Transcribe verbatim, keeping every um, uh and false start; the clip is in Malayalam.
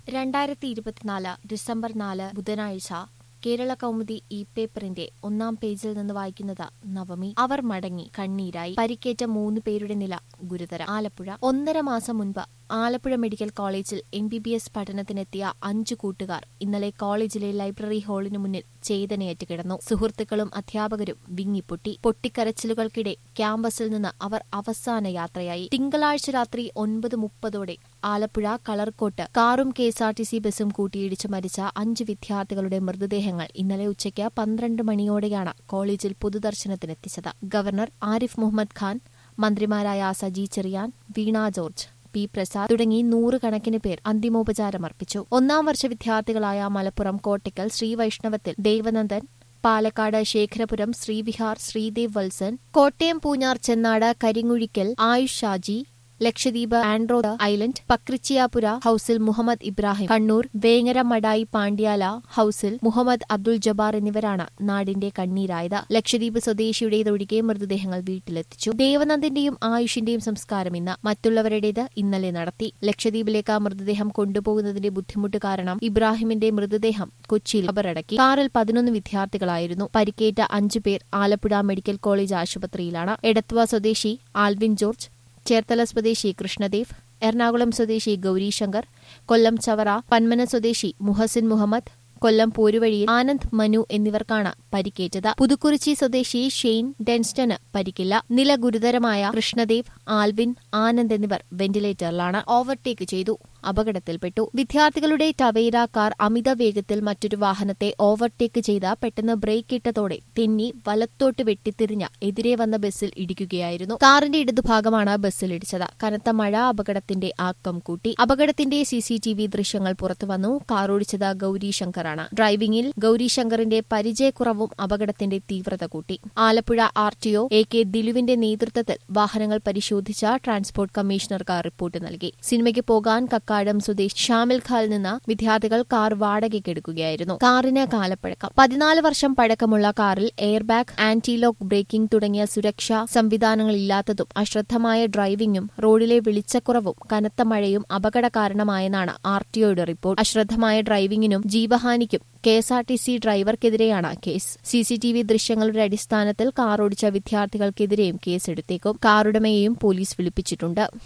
രണ്ടായിരത്തി ഇരുപത്തിനാല് ഡിസംബർ നാല് ബുധനാഴ്ച കേരള കൗമുദി ഇ പേപ്പറിന്റെ ഒന്നാം പേജിൽ നിന്ന് വായിക്കുന്നത് നവമി. അവർ മടങ്ങി, കണ്ണീരായി. പരിക്കേറ്റ മൂന്ന് പേരുടെ നില ഗുരുതരം. ആലപ്പുഴ. ഒന്നര മാസം മുൻപ് ആലപ്പുഴ മെഡിക്കൽ കോളേജിൽ എം ബി ബി എസ് പഠനത്തിനെത്തിയ അഞ്ചു കൂട്ടുകാർ ഇന്നലെ കോളേജിലെ ലൈബ്രറി ഹാളിനു മുന്നിൽ ചേതനയേറ്റ് കിടന്നു. സുഹൃത്തുക്കളും അധ്യാപകരും വിങ്ങിപ്പൊട്ടി. പൊട്ടിക്കരച്ചിലുകൾക്കിടെ ക്യാമ്പസിൽ നിന്ന് അവർ അവസാന യാത്രയായി. തിങ്കളാഴ്ച രാത്രി ഒൻപത് മുപ്പതോടെ ആലപ്പുഴ കളർക്കോട്ട് കാറും K S R T C ബസും കൂട്ടിയിടിച്ച് മരിച്ച അഞ്ച് വിദ്യാർത്ഥികളുടെ മൃതദേഹങ്ങൾ ഇന്നലെ ഉച്ചയ്ക്ക് പന്ത്രണ്ട് മണിയോടെയാണ് കോളേജിൽ പൊതുദർശനത്തിനെത്തിച്ചത്. ഗവർണർ ആരിഫ് മുഹമ്മദ് ഖാൻ, മന്ത്രിമാരായ സജി ചെറിയാൻ, വീണ ജോർജ്, പി പ്രസാദ് തുടങ്ങി നൂറുകണക്കിന് പേർ അന്തിമോപചാരമർപ്പിച്ചു. ഒന്നാം വർഷ വിദ്യാർത്ഥികളായ മലപ്പുറം കോട്ടയ്ക്കൽ ശ്രീവൈഷ്ണവത്തിൽ ദേവനന്ദൻ, പാലക്കാട് ശേഖരപുരം ശ്രീവിഹാർ ശ്രീദേവ് വത്സൻ, കോട്ടയം പൂഞ്ഞാർ ചെന്നാട് കരിങ്ങുഴിക്കൽ ആയുഷ് ഷാജി, ലക്ഷദ്വീപ് ആൻഡ്രോഡ് ഐലൻഡ് പക്രിച്ചിയാപുര ഹൌസിൽ മുഹമ്മദ് ഇബ്രാഹിം, കണ്ണൂർ വേങ്ങര മടായി പാണ്ഡ്യാല ഹൌസിൽ മുഹമ്മദ് അബ്ദുൾ ജബ്ബാർ എന്നിവരാണ് നാടിന്റെ കണ്ണീരായത്. ലക്ഷദ്വീപ് സ്വദേശിയുടേതൊഴികെ മൃതദേഹങ്ങൾ വീട്ടിലെത്തിച്ചു. ദേവനന്ദിന്റെയും ആയുഷിന്റെയും സംസ്കാരം ഇന്ന്, മറ്റുള്ളവരുടേത് ഇന്നലെ നടത്തി. ലക്ഷദ്വീപിലേക്ക് മൃതദേഹം കൊണ്ടുപോകുന്നതിന്റെ ബുദ്ധിമുട്ട് കാരണം ഇബ്രാഹിമിന്റെ മൃതദേഹം കൊച്ചിയിൽ ഖബറടക്കി. കാറിൽ പതിനൊന്ന് വിദ്യാർത്ഥികളായിരുന്നു. പരിക്കേറ്റ അഞ്ചു പേർ ആലപ്പുഴ മെഡിക്കൽ കോളേജ് ആശുപത്രിയിലാണ്. എടത്വ സ്വദേശി ആൽവിൻ ജോർജ്, ചേർത്തല സ്വദേശി കൃഷ്ണദേവ്, എറണാകുളം സ്വദേശി ഗൌരീശങ്കർ, കൊല്ലം ചവറ പന്മന സ്വദേശി മുഹസിൻ മുഹമ്മദ്, കൊല്ലം പോരുവഴിയിൽ ആനന്ദ് മനു എന്നിവർക്കാണ് പരിക്കേറ്റത്. പുതുക്കുറിച്ചി സ്വദേശി ഷെയ്ൻ ഡെൻസ്റ്റന് പരിക്കില്ല. നില ഗുരുതരമായ കൃഷ്ണദേവ്, ആൽവിൻ, ആനന്ദ് എന്നിവർ വെന്റിലേറ്ററിലാണ്. ഓവർടേക്ക് ചെയ്തു, അപകടത്തിൽപ്പെട്ടു. വിദ്യാർത്ഥികളുടെ ടവേര കാർ അമിത വേഗത്തിൽ മറ്റൊരു വാഹനത്തെ ഓവർടേക്ക് ചെയ്ത് പെട്ടെന്ന് ബ്രേക്ക് ഇട്ടതോടെ തെന്നി വലത്തോട്ട് വെട്ടിത്തിരിഞ്ഞ എതിരെ വന്ന ബസ്സിൽ ഇടിക്കുകയായിരുന്നു. കാറിന്റെ ഇടതുഭാഗമാണ് ബസ്സിലിടിച്ചത്. കനത്ത മഴ അപകടത്തിന്റെ ആക്കം കൂട്ടി. അപകടത്തിന്റെ സിസിടിവി ദൃശ്യങ്ങൾ പുറത്തുവന്നു. കാർ ഓടിച്ചത് ഗൌരീശങ്കറാണ്. ഡ്രൈവിംഗിൽ ഗൌരീശങ്കറിന്റെ പരിചയക്കുറവും അപകടത്തിന്റെ തീവ്രത കൂട്ടി. Alappuzha R T O A K ദിലുവിന്റെ നേതൃത്വത്തിൽ വാഹനങ്ങൾ പരിശോധിച്ച ട്രാൻസ്പോർട്ട് കമ്മീഷണർക്ക് റിപ്പോർട്ട് നൽകി. സിനിമയ്ക്ക് പോകാൻ കക്കാടം സ്വദേശി ഷാമിൽ ഖാൽ നിന്ന് വിദ്യാർത്ഥികൾ കാർ വാടകയ്ക്കെടുക്കുകയായിരുന്നു. കാറിന് കാലപ്പഴക്കം. പതിനാല് വർഷം പഴക്കമുള്ള കാറിൽ airbag, anti lock braking തുടങ്ങിയ സുരക്ഷാ സംവിധാനങ്ങളില്ലാത്തതും അശ്രദ്ധമായ ഡ്രൈവിംഗും റോഡിലെ വെളിച്ചക്കുറവും കനത്ത മഴയും അപകട കാരണമായെന്നാണ് ആർ ടി ഒയുടെ റിപ്പോർട്ട്. അശ്രദ്ധമായ ഡ്രൈവിംഗിനും ജീവഹാനിക്കും K S R T C ഡ്രൈവർക്കെതിരെയാണ് കേസ്. സിസിടിവി ദൃശ്യങ്ങളുടെ അടിസ്ഥാനത്തിൽ കാർ ഓടിച്ച വിദ്യാർത്ഥികൾക്കെതിരെയും കേസെടുത്തേക്കും. കാറുടമയെയും പോലീസ് വിളിപ്പിച്ചിട്ടുണ്ട്.